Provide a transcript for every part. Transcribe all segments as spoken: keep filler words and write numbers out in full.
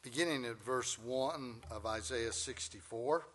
beginning at verse one of Isaiah sixty-four.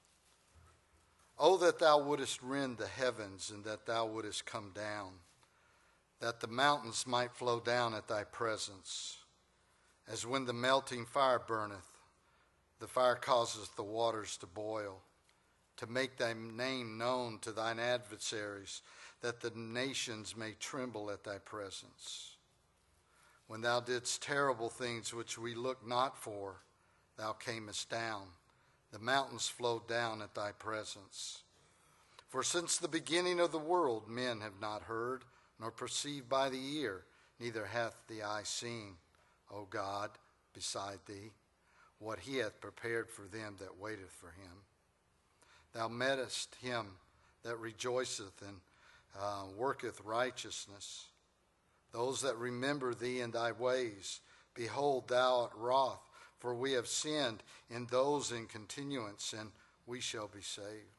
Oh, that thou wouldest rend the heavens, and that thou wouldest come down, that the mountains might flow down at thy presence. As when the melting fire burneth, the fire causeth the waters to boil, to make thy name known to thine adversaries, that the nations may tremble at thy presence. When thou didst terrible things which we looked not for, thou camest down. The mountains flowed down at thy presence. For since the beginning of the world men have not heard, nor perceived by the ear, neither hath the eye seen, O God, beside thee, what he hath prepared for them that waiteth for him. Thou mettest him that rejoiceth and uh, worketh righteousness, those that remember thee in thy ways. Behold, thou art wroth, for we have sinned in those in continuance, and we shall be saved.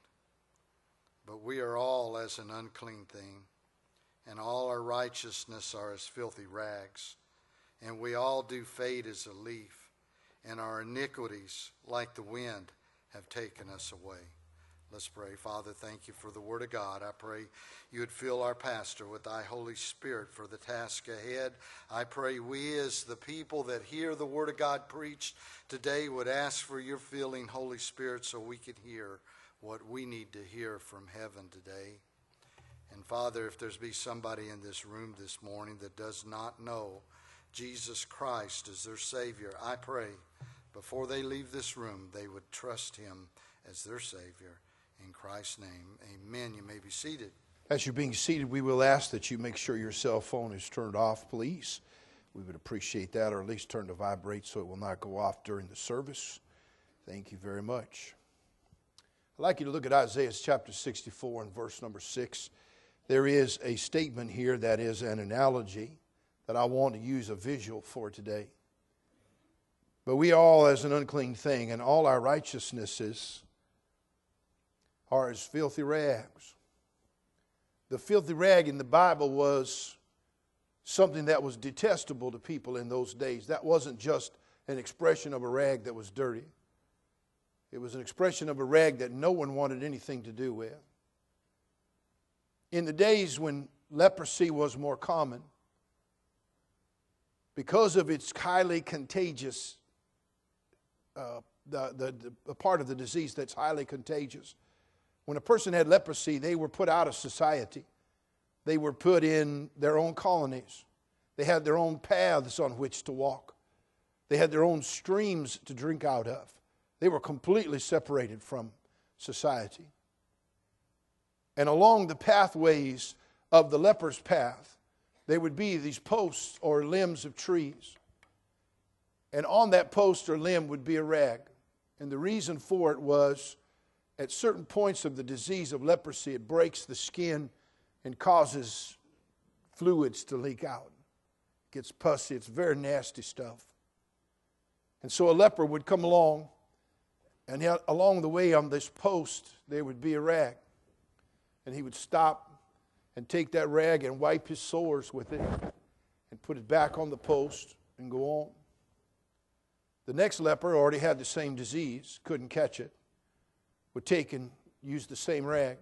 But we are all as an unclean thing, and all our righteousness are as filthy rags. And we all do fade as a leaf, and our iniquities, like the wind, have taken us away. Let's pray. Father, thank you for the word of God. I pray you would fill our pastor with thy Holy Spirit for the task ahead. I pray we as the people that hear the word of God preached today would ask for your filling, Holy Spirit, so we could hear what we need to hear from heaven today. And Father, if there's be somebody in this room this morning that does not know Jesus Christ as their Savior, I pray before they leave this room, they would trust him as their Savior. In Christ's name, amen. You may be seated. As you're being seated, we will ask that you make sure your cell phone is turned off, please. We would appreciate that, or at least turn to vibrate so it will not go off during the service. Thank you very much. I'd like you to look at Isaiah chapter sixty-four and verse number six. There is a statement here that is an analogy that I want to use a visual for today. But we all as an unclean thing, and all our righteousnesses are as filthy rags. The filthy rag in the Bible was something that was detestable to people in those days. That wasn't just an expression of a rag that was dirty. It was an expression of a rag that no one wanted anything to do with. In the days when leprosy was more common, because of its highly contagious, uh, the, the, the part of the disease that's highly contagious, when a person had leprosy, they were put out of society. They were put in their own colonies. They had their own paths on which to walk. They had their own streams to drink out of. They were completely separated from society. And along the pathways of the leper's path, there would be these posts or limbs of trees. And on that post or limb would be a rag. And the reason for it was, at certain points of the disease of leprosy, it breaks the skin and causes fluids to leak out. It gets pussy. It's very nasty stuff. And so a leper would come along, and he, along the way on this post, there would be a rag. And he would stop and take that rag and wipe his sores with it and put it back on the post and go on. The next leper already had the same disease, couldn't catch it, would take and use the same rag.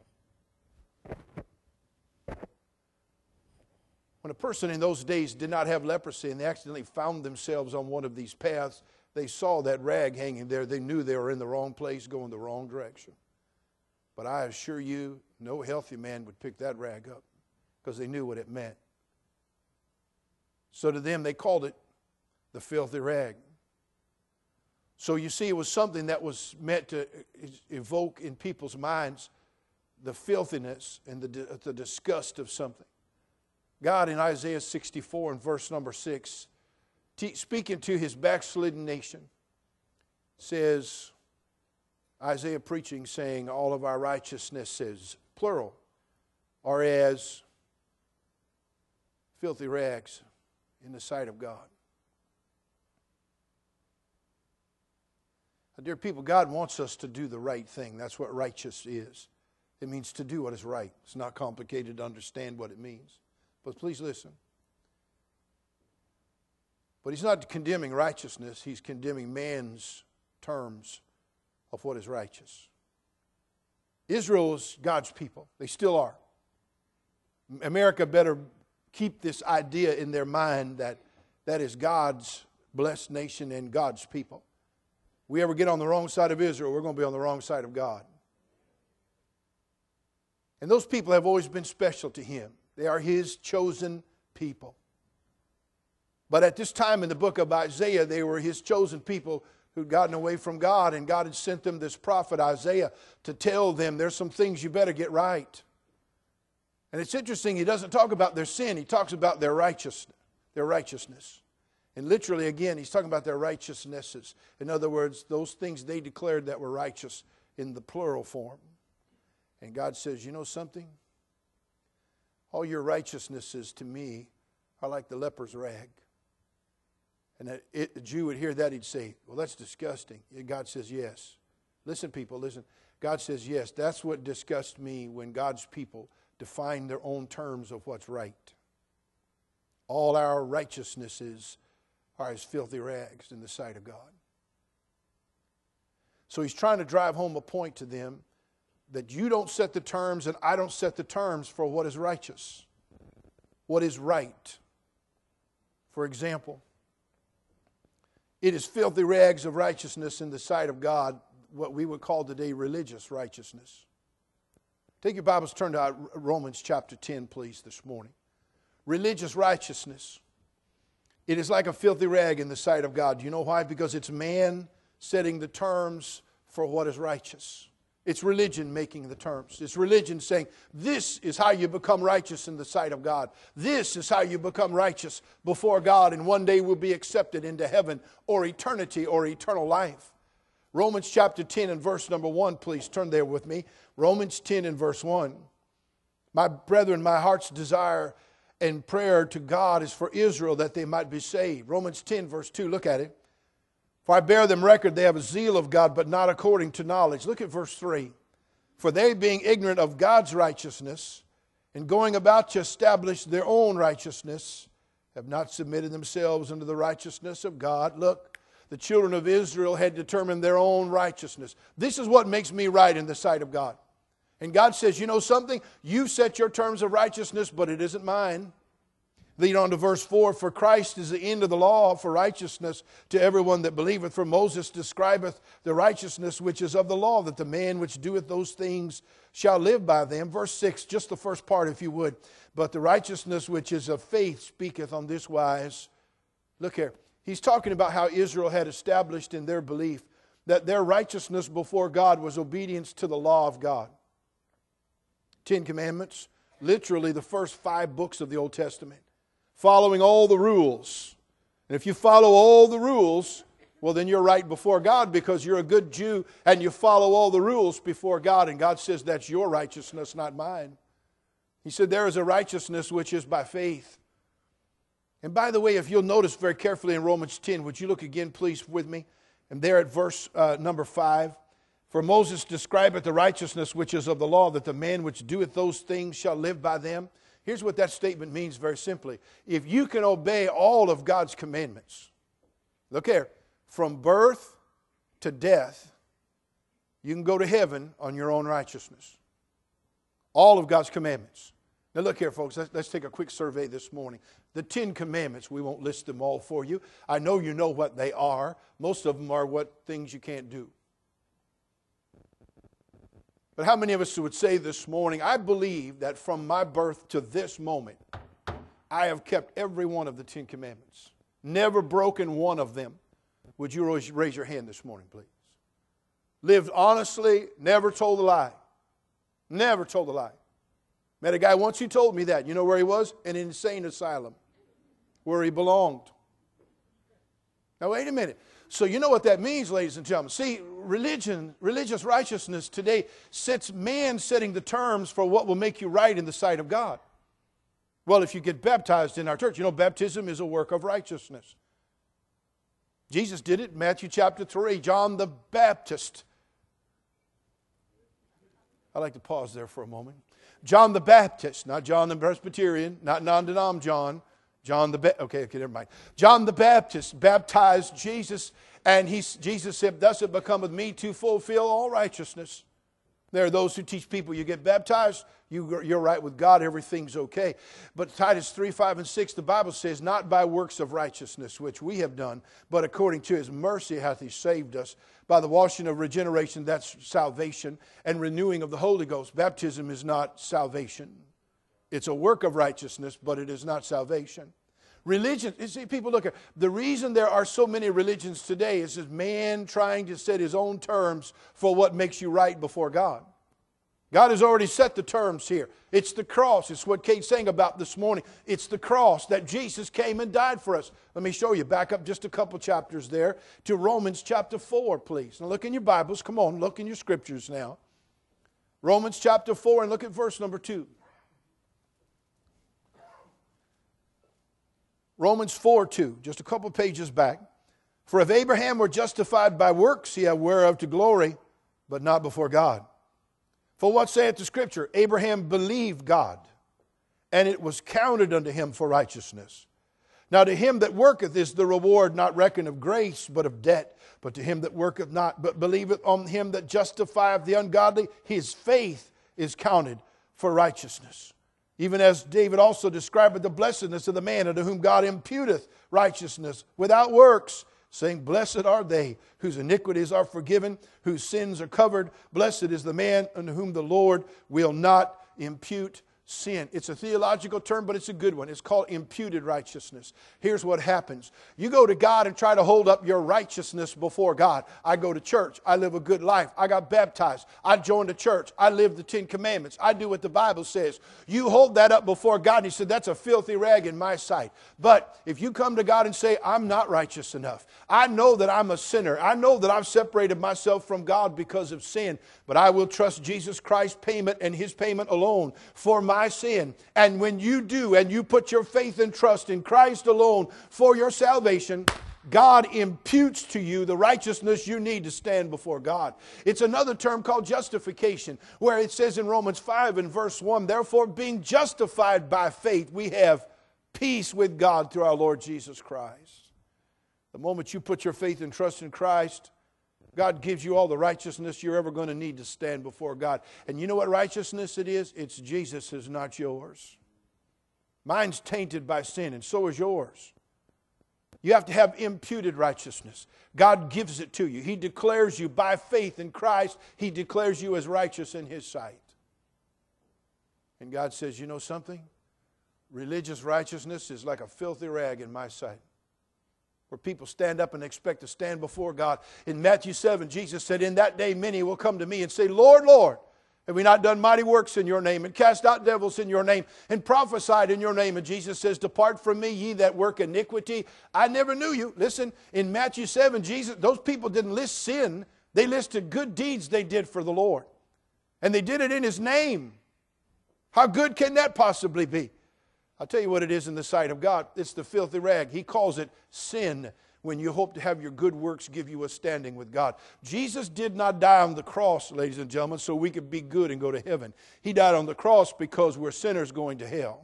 When a person in those days did not have leprosy and they accidentally found themselves on one of these paths, they saw that rag hanging there. They knew they were in the wrong place, going the wrong direction. But I assure you, no healthy man would pick that rag up because they knew what it meant. So to them, they called it the filthy rag. So you see, it was something that was meant to evoke in people's minds the filthiness and the, the disgust of something. God in Isaiah sixty-four and verse number six, te- speaking to his backslidden nation, says, Isaiah preaching, saying, all of our righteousnesses, plural, are as filthy rags in the sight of God. Dear people, God wants us to do the right thing. That's what righteous is. It means to do what is right. It's not complicated to understand what it means. But please listen. But he's not condemning righteousness. He's condemning man's terms of what is righteous. Israel is God's people. They still are. America better keep this idea in their mind that that is God's blessed nation and God's people. We ever get on the wrong side of Israel, we're going to be on the wrong side of God. And those people have always been special to him. They are his chosen people. But at this time in the book of Isaiah, they were his chosen people who'd gotten away from God, and God had sent them this prophet Isaiah to tell them there's some things you better get right. And it's interesting, he doesn't talk about their sin, he talks about their righteousness, their righteousness. And literally, again, he's talking about their righteousnesses. In other words, those things they declared that were righteous in the plural form. And God says, you know something? All your righteousnesses to me are like the leper's rag. And that it, a Jew would hear that, he'd say, well, that's disgusting. And God says, yes. Listen, people, listen. God says, yes, that's what disgusts me when God's people define their own terms of what's right. All our righteousnesses are as filthy rags in the sight of God. So he's trying to drive home a point to them that you don't set the terms and I don't set the terms for what is righteous, what is right. For example, it is filthy rags of righteousness in the sight of God, what we would call today religious righteousness. Take your Bibles, turn to Romans chapter ten, please, this morning. Religious righteousness. It is like a filthy rag in the sight of God. Do you know why? Because it's man setting the terms for what is righteous. It's religion making the terms. It's religion saying, this is how you become righteous in the sight of God. This is how you become righteous before God and one day will be accepted into heaven or eternity or eternal life. Romans chapter ten and verse number one, please turn there with me. Romans ten and verse one. My brethren, my heart's desire and prayer to God is for Israel that they might be saved. Romans ten verse two, look at it. For I bear them record, they have a zeal of God, but not according to knowledge. Look at verse three. For they, being ignorant of God's righteousness, and going about to establish their own righteousness, have not submitted themselves unto the righteousness of God. Look, the children of Israel had determined their own righteousness. This is what makes me right in the sight of God. And God says, you know something? You set your terms of righteousness, but it isn't mine. Lead on to verse four. For Christ is the end of the law for righteousness to everyone that believeth. For Moses describeth the righteousness which is of the law, that the man which doeth those things shall live by them. Verse six, just the first part if you would. But the righteousness which is of faith speaketh on this wise. Look here. He's talking about how Israel had established in their belief that their righteousness before God was obedience to the law of God. Ten Commandments, literally the first five books of the Old Testament. Following all the rules. And if you follow all the rules, well then you're right before God because you're a good Jew and you follow all the rules before God. And God says that's your righteousness, not mine. He said there is a righteousness which is by faith. And by the way, if you'll notice very carefully in Romans ten, would you look again please with me? And there at verse uh, number five. For Moses describeth the righteousness which is of the law, that the man which doeth those things shall live by them. Here's what that statement means very simply. If you can obey all of God's commandments, look here, from birth to death, you can go to heaven on your own righteousness. All of God's commandments. Now look here, folks, let's, let's take a quick survey this morning. The Ten Commandments, we won't list them all for you. I know you know what they are. Most of them are what things you can't do. But how many of us would say this morning, I believe that from my birth to this moment, I have kept every one of the Ten Commandments. Never broken one of them. Would you raise your hand this morning, please? Lived honestly, never told a lie. Never told a lie. Met a guy once who told me that. You know where he was? In an insane asylum, where he belonged. Now wait a minute. So you know what that means, ladies and gentlemen. See, religion, religious righteousness today sets man setting the terms for what will make you right in the sight of God. Well, if you get baptized in our church, you know baptism is a work of righteousness. Jesus did it in Matthew chapter three. John the Baptist. I'd like to pause there for a moment. John the Baptist, not John the Presbyterian, not non-denom John. John the Ba- okay, okay, never mind. John the Baptist baptized Jesus, and he, Jesus said, "Thus it becometh me to fulfill all righteousness." There are those who teach people you get baptized, you, you're right with God, everything's okay. But Titus three, five, and six, the Bible says, "Not by works of righteousness which we have done, but according to His mercy hath He saved us, by the washing of regeneration," that's salvation, "and renewing of the Holy Ghost." Baptism is not salvation. It's a work of righteousness, but it is not salvation. Religion, you see, people look at, the reason there are so many religions today is just man trying to set his own terms for what makes you right before God. God has already set the terms here. It's the cross. It's what Kate sang about this morning. It's the cross that Jesus came and died for us. Let me show you. Back up just a couple chapters there to Romans chapter four, please. Now look in your Bibles. Come on, look in your scriptures now. Romans chapter four, and look at verse number two. Romans four, two, just a couple pages back. "For if Abraham were justified by works, he had whereof to glory, but not before God. For what saith the Scripture? Abraham believed God, and it was counted unto him for righteousness. Now to him that worketh is the reward not reckoned of grace, but of debt. But to him that worketh not, but believeth on him that justifieth the ungodly, his faith is counted for righteousness. Even as David also described the blessedness of the man unto whom God imputeth righteousness without works, saying, Blessed are they whose iniquities are forgiven, whose sins are covered. Blessed is the man unto whom the Lord will not impute sin." It's a theological term, but it's a good one. It's called imputed righteousness. Here's what happens. You go to God and try to hold up your righteousness before God. I go to church. I live a good life. I got baptized. I joined a church. I live the Ten Commandments. I do what the Bible says. You hold that up before God, and He said, that's a filthy rag in my sight. But if you come to God and say, I'm not righteous enough. I know that I'm a sinner. I know that I've separated myself from God because of sin. But I will trust Jesus Christ's payment and His payment alone for my sin. And when you do, and you put your faith and trust in Christ alone for your salvation, God imputes to you the righteousness you need to stand before God. It's another term called justification, where it says in Romans five and verse one, "Therefore, being justified by faith, we have peace with God through our Lord Jesus Christ." The moment you put your faith and trust in Christ, God gives you all the righteousness you're ever going to need to stand before God. And you know what righteousness it is? It's Jesus's, not yours. Mine's tainted by sin, and so is yours. You have to have imputed righteousness. God gives it to you. He declares you by faith in Christ. He declares you as righteous in His sight. And God says, you know something? Religious righteousness is like a filthy rag in my sight. Where people stand up and expect to stand before God. In Matthew seven, Jesus said, "In that day many will come to me and say, Lord, Lord, have we not done mighty works in your name, and cast out devils in your name, and prophesied in your name?" And Jesus says, "Depart from me, ye that work iniquity. I never knew you." Listen, in Matthew seven, Jesus, those people didn't list sin. They listed good deeds they did for the Lord. And they did it in His name. How good can that possibly be? I'll tell you what it is in the sight of God. It's the filthy rag. He calls it sin when you hope to have your good works give you a standing with God. Jesus did not die on the cross, ladies and gentlemen, so we could be good and go to heaven. He died on the cross because we're sinners going to hell.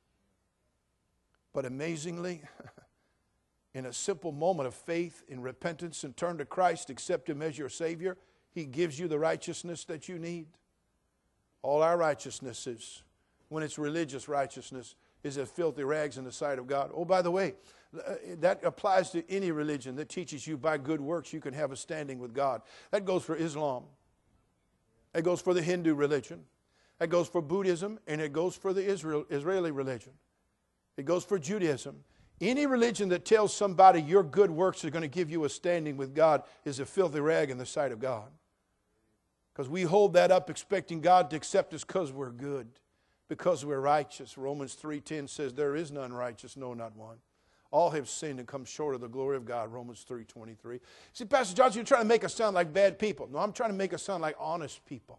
But amazingly, in a simple moment of faith, in repentance, and turn to Christ, accept Him as your Savior, He gives you the righteousness that you need. All our righteousness is, when it's religious righteousness, is as filthy rags in the sight of God. Oh, by the way, that applies to any religion that teaches you by good works you can have a standing with God. That goes for Islam. That goes for the Hindu religion. That goes for Buddhism, and it goes for the Israel, Israeli religion. It goes for Judaism. Any religion that tells somebody your good works are going to give you a standing with God is a filthy rag in the sight of God. Because we hold that up expecting God to accept us because we're good. Because we're righteous. Romans three ten says, "There is none righteous, no, not one. All have sinned and come short of the glory of God." Romans three twenty-three. See, Pastor Johnson, you're trying to make us sound like bad people. No, I'm trying to make us sound like honest people.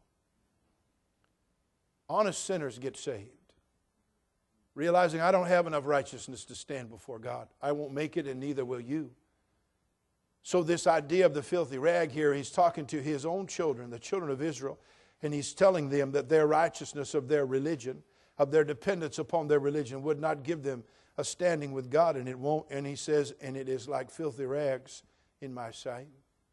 Honest sinners get saved. Realizing I don't have enough righteousness to stand before God. I won't make it, and neither will you. So this idea of the filthy rag here, He's talking to His own children, the children of Israel. And He's telling them that their righteousness of their religion, of their dependence upon their religion, would not give them a standing with God, and it won't. And he says, and it is like filthy rags in my sight.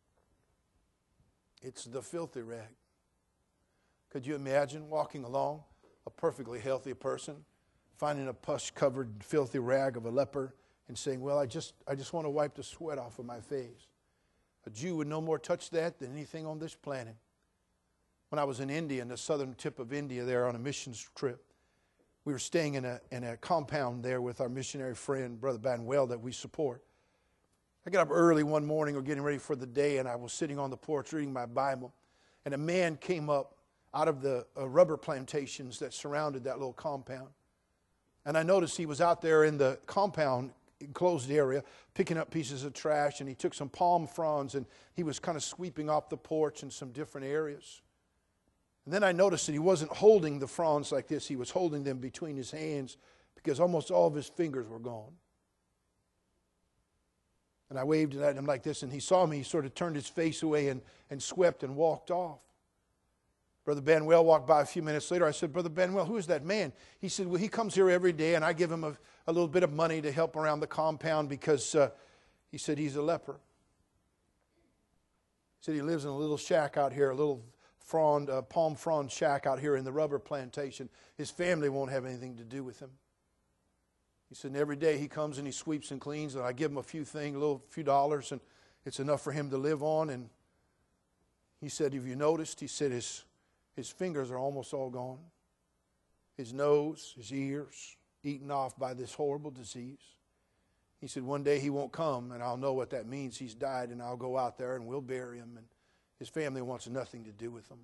It's the filthy rag. Could you imagine walking along, a perfectly healthy person, finding a pus-covered, filthy rag of a leper and saying, well, I just, I just want to wipe the sweat off of my face. A Jew would no more touch that than anything on this planet. When I was in India, in the southern tip of India there on a missions trip, we were staying in a, in a compound there with our missionary friend, Brother Banwell, that we support. I got up early one morning or getting ready for the day, and I was sitting on the porch reading my Bible, and a man came up out of the uh, rubber plantations that surrounded that little compound. And I noticed he was out there in the compound enclosed area picking up pieces of trash, and he took some palm fronds and he was kind of sweeping off the porch in some different areas. And then I noticed that he wasn't holding the fronds like this. He was holding them between his hands because almost all of his fingers were gone. And I waved at him like this, and he saw me. He sort of turned his face away and, and swept and walked off. Brother Banwell walked by a few minutes later. I said, Brother Banwell, who is that man? He said, well, he comes here every day, and I give him a, a little bit of money to help around the compound because uh, he said he's a leper. He said he lives in a little shack out here, a little frond, uh, palm frond shack out here in the rubber plantation. His family won't have anything to do with him. He said, and every day he comes and he sweeps and cleans, and I give him a few things, a little few dollars, and it's enough for him to live on. And he said, have you noticed? He said his, his fingers are almost all gone. His nose, his ears, eaten off by this horrible disease. He said, one day he won't come, and I'll know what that means. He's died, and I'll go out there, and we'll bury him, and his family wants nothing to do with him.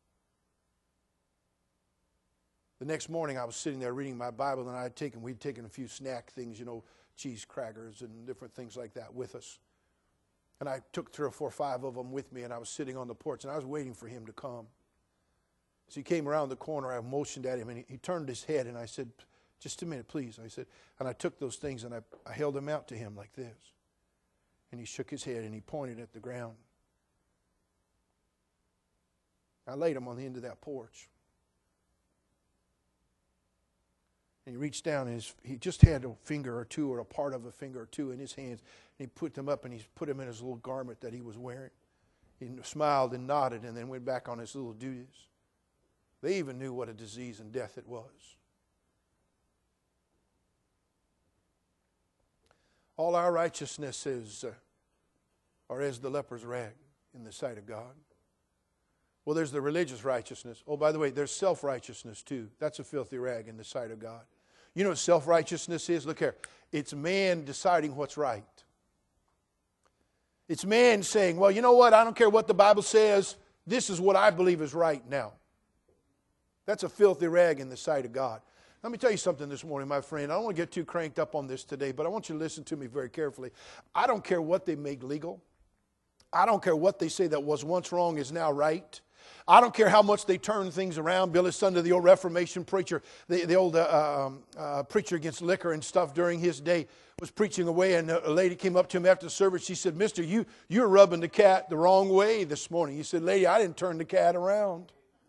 The next morning, I was sitting there reading my Bible, and I had taken, we'd taken a few snack things, you know, cheese crackers and different things like that with us. And I took three or four, five of them with me, and I was sitting on the porch, and I was waiting for him to come. So he came around the corner, I motioned at him, and he, he turned his head, and I said, just a minute, please. I said, and I took those things, and I, I held them out to him like this. And he shook his head, and he pointed at the ground. I laid them on the end of that porch. And he reached down, and his, he just had a finger or two or a part of a finger or two in his hands. And he put them up, and he put them in his little garment that he was wearing. He smiled and nodded and then went back on his little duties. They even knew what a disease and death it was. All our righteousnesses uh, are as the leper's rag in the sight of God. Well, there's the religious righteousness. Oh, by the way, there's self-righteousness too. That's a filthy rag in the sight of God. You know what self-righteousness is? Look here. It's man deciding what's right. It's man saying, well, you know what? I don't care what the Bible says. This is what I believe is right now. That's a filthy rag in the sight of God. Let me tell you something this morning, my friend. I don't want to get too cranked up on this today, but I want you to listen to me very carefully. I don't care what they make legal. I don't care what they say that was once wrong is now right. I don't care how much they turn things around. Billy Sunday, the old Reformation preacher, the, the old uh, um, uh, preacher against liquor and stuff during his day, was preaching away, and a lady came up to him after the service. She said, Mister, you, you're rubbing the cat the wrong way this morning. He said, lady, I didn't turn the cat around.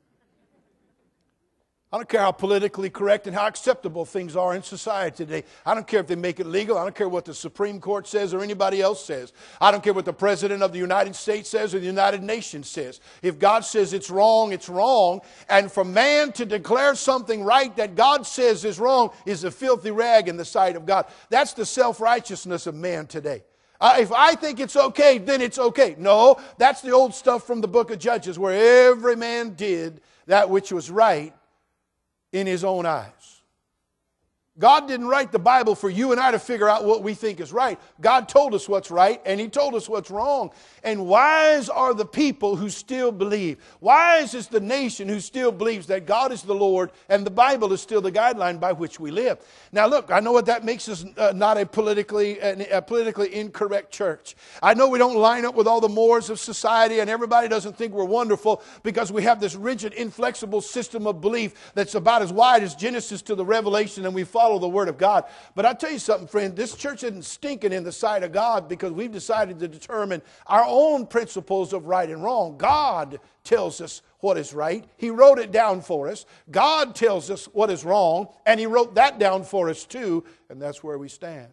I don't care how politically correct and how acceptable things are in society today. I don't care if they make it legal. I don't care what the Supreme Court says or anybody else says. I don't care what the President of the United States says or the United Nations says. If God says it's wrong, it's wrong. And for man to declare something right that God says is wrong is a filthy rag in the sight of God. That's the self-righteousness of man today. Uh, if I think it's okay, then it's okay. No, that's the old stuff from the book of Judges where every man did that which was right in his own eyes. God didn't write the Bible for you and I to figure out what we think is right. God told us what's right, and He told us what's wrong. And wise are the people who still believe. Wise is the nation who still believes that God is the Lord and the Bible is still the guideline by which we live. Now look, I know what that makes us uh, not a politically, a politically incorrect church. I know we don't line up with all the mores of society, and everybody doesn't think we're wonderful because we have this rigid, inflexible system of belief that's about as wide as Genesis to the Revelation, and we follow follow the Word of God. But I tell you something, friend, this church isn't stinking in the sight of God because we've decided to determine our own principles of right and wrong. God tells us what is right. He wrote it down for us. God tells us what is wrong, and He wrote that down for us too, and that's where we stand.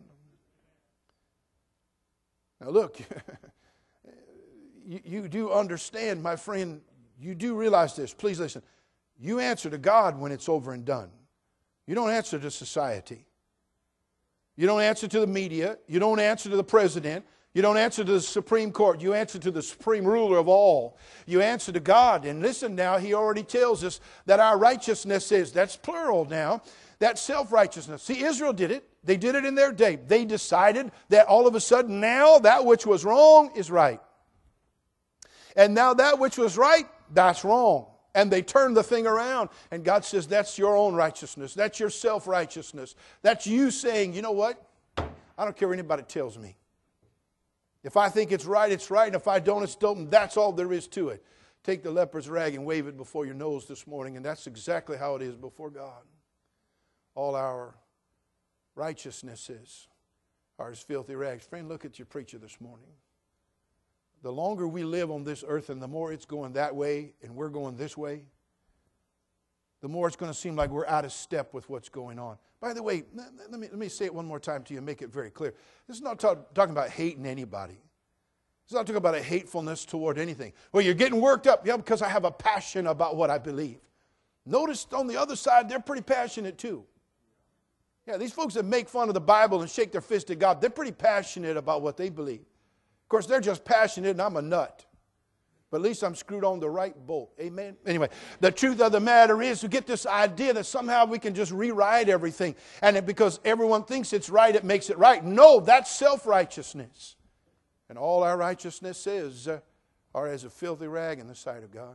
Now look, you, you do understand, my friend, you do realize this. Please listen. You answer to God when it's over and done. You don't answer to society. You don't answer to the media. You don't answer to the president. You don't answer to the Supreme Court. You answer to the supreme ruler of all. You answer to God. And listen now, He already tells us that our righteousness is, that's plural now, that's self-righteousness. See, Israel did it. They did it in their day. They decided that all of a sudden now that which was wrong is right. And now that which was right, that's wrong. And they turned the thing around. And God says, that's your own righteousness. That's your self-righteousness. That's you saying, you know what? I don't care what anybody tells me. If I think it's right, it's right. And if I don't, it's don't. And that's all there is to it. Take the leper's rag and wave it before your nose this morning. And that's exactly how it is before God. All our righteousnesses are as filthy rags. Friend, look at your preacher this morning. The longer we live on this earth and the more it's going that way and we're going this way, the more it's going to seem like we're out of step with what's going on. By the way, let me, let me say it one more time to you and make it very clear. This is not talk, talking about hating anybody. It's not talking about a hatefulness toward anything. Well, you're getting worked up. Yeah, because I have a passion about what I believe. Notice on the other side, they're pretty passionate too. Yeah, these folks that make fun of the Bible and shake their fist at God, they're pretty passionate about what they believe. Of course, they're just passionate and I'm a nut. But at least I'm screwed on the right bolt. Amen? Anyway, the truth of the matter is to get this idea that somehow we can just rewrite everything. And it, because everyone thinks it's right, it makes it right. No, that's self-righteousness. And all our righteousness is uh, are as a filthy rag in the sight of God.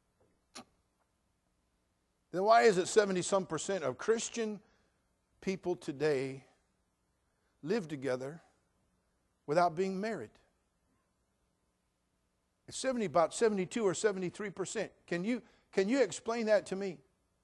Then why is it seventy-some percent of Christian people today live together without being married? It's seventy, about seventy-two or seventy-three percent. Can you, can you explain that to me?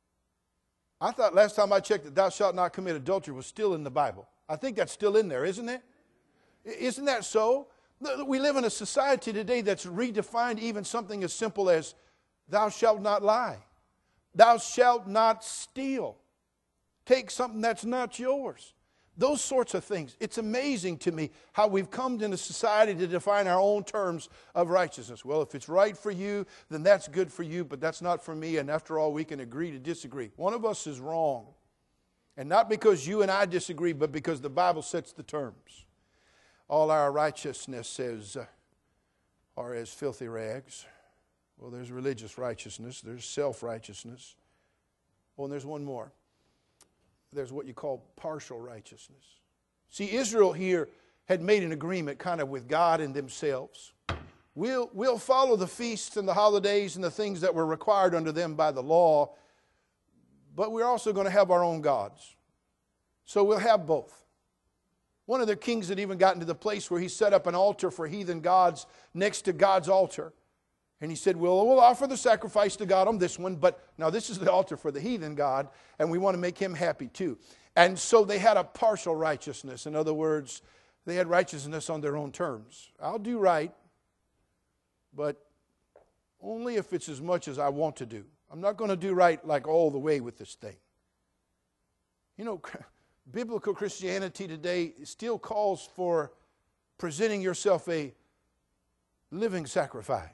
I thought last time I checked that thou shalt not commit adultery was still in the Bible. I think that's still in there, isn't it? Isn't that so? We live in a society today that's redefined even something as simple as thou shalt not lie. Thou shalt not steal. Take something that's not yours. Those sorts of things. It's amazing to me how we've come into society to define our own terms of righteousness. Well, if it's right for you, then that's good for you, but that's not for me, and after all, we can agree to disagree. One of us is wrong. And not because you and I disagree, but because the Bible sets the terms. All our righteousnesses uh, are as filthy rags. Well, there's religious righteousness. There's self-righteousness. Oh, and there's one more. There's what you call partial righteousness. See, Israel here had made an agreement kind of with God and themselves. We'll, we'll follow the feasts and the holidays and the things that were required unto them by the law, but we're also going to have our own gods. So we'll have both. One of the kings had even gotten to the place where he set up an altar for heathen gods next to God's altar. And he said, well, we'll offer the sacrifice to God on this one, but now this is the altar for the heathen god, and we want to make him happy too. And so they had a partial righteousness. In other words, they had righteousness on their own terms. I'll do right, but only if it's as much as I want to do. I'm not going to do right like all the way with this thing. You know, biblical Christianity today still calls for presenting yourself a living sacrifice.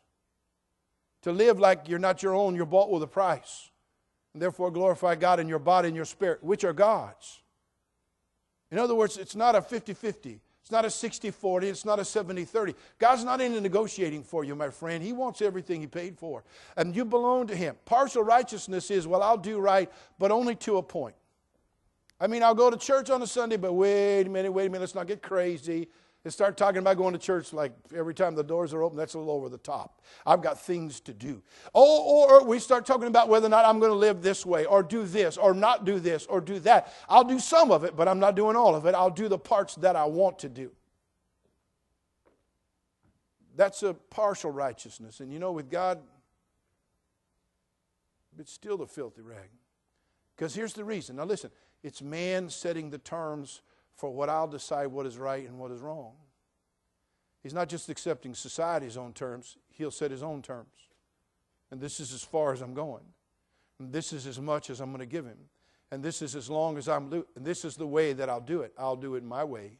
To live like you're not your own, you're bought with a price. And therefore glorify God in your body and your spirit, which are God's. In other words, it's not a fifty-fifty. It's not a sixty forty. It's not a seventy thirty. God's not into negotiating for you, my friend. He wants everything He paid for. And you belong to Him. Partial righteousness is, well, I'll do right, but only to a point. I mean, I'll go to church on a Sunday, but wait a minute, wait a minute, let's not get crazy. And start talking about going to church like every time the doors are open, that's a little over the top. I've got things to do. Or, or we start talking about whether or not I'm going to live this way or do this or not do this or do that. I'll do some of it, but I'm not doing all of it. I'll do the parts that I want to do. That's a partial righteousness. And you know, with God, it's still a filthy rag. Because here's the reason. Now listen, It's man setting the terms for what I'll decide what is right and what is wrong. He's not just accepting society's own terms. He'll set his own terms. And this is as far as I'm going. And this is as much as I'm going to give him. And this is as long as I'm... And this is the way that I'll do it. I'll do it my way.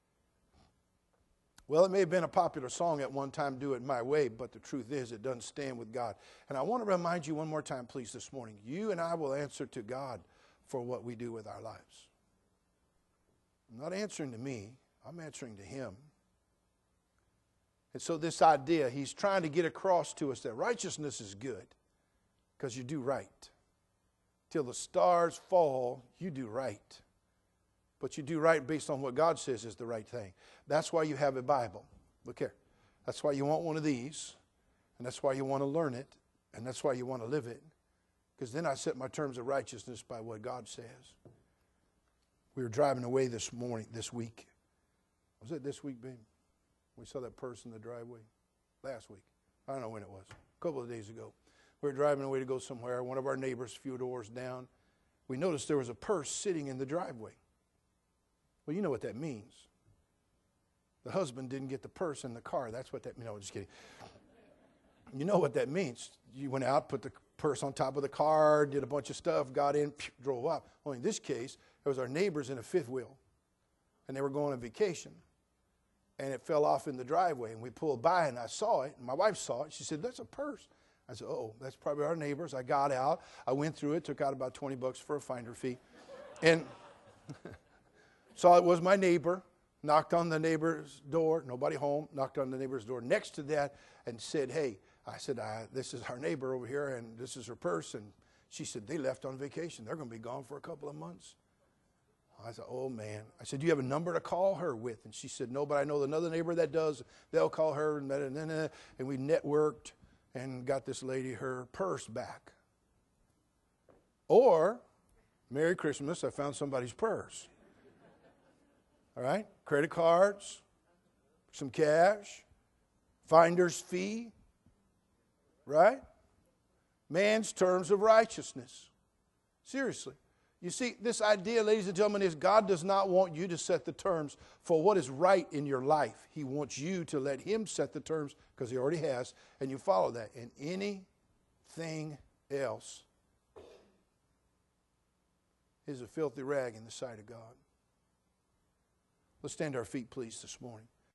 Well, it may have been a popular song at one time, Do It My Way, but the truth is it doesn't stand with God. And I want to remind you one more time, please, this morning. You and I will answer to God for what we do with our lives. I'm not answering to me. I'm answering to Him. And so this idea, he's trying to get across to us that righteousness is good because you do right. Till the stars fall, you do right. But you do right based on what God says is the right thing. That's why you have a Bible. Look here. That's why you want one of these. And that's why you want to learn it. And that's why you want to live it. Because then I set my terms of righteousness by what God says. We were driving away this morning, this week. Was it this week, babe? We saw that purse in the driveway. Last week. I don't know when it was. A couple of days ago. We were driving away to go somewhere. One of our neighbors, a few doors down. We noticed there was a purse sitting in the driveway. Well, you know what that means. The husband didn't get the purse in the car. That's what that means. No, I'm just kidding. You know what that means. You went out, put the purse on top of the car, did a bunch of stuff, got in, drove up. Only in this case, it was our neighbors in a fifth wheel. And they were going on vacation. And it fell off in the driveway. And we pulled by, and I saw it. And my wife saw it. She said, that's a purse. I said, oh, that's probably our neighbors. I got out. I went through it, took out about twenty bucks for a finder fee. And saw it was my neighbor. Knocked on the neighbor's door. Nobody home. Knocked on the neighbor's door next to that and said, hey, I said, I, this is our neighbor over here, and this is her purse. And she said, they left on vacation. They're going to be gone for a couple of months. I said, oh, man. I said, do you have a number to call her with? And she said, no, but I know another neighbor that does. They'll call her. And, and, and, and we networked and got this lady her purse back. Or, Merry Christmas, I found somebody's purse. All right? Credit cards, some cash, finder's fee, right? Man's terms of righteousness. Seriously. You see, this idea, ladies and gentlemen, is God does not want you to set the terms for what is right in your life. He wants you to let Him set the terms, because He already has, and you follow that. And anything else is a filthy rag in the sight of God. Let's stand to our feet, please, this morning.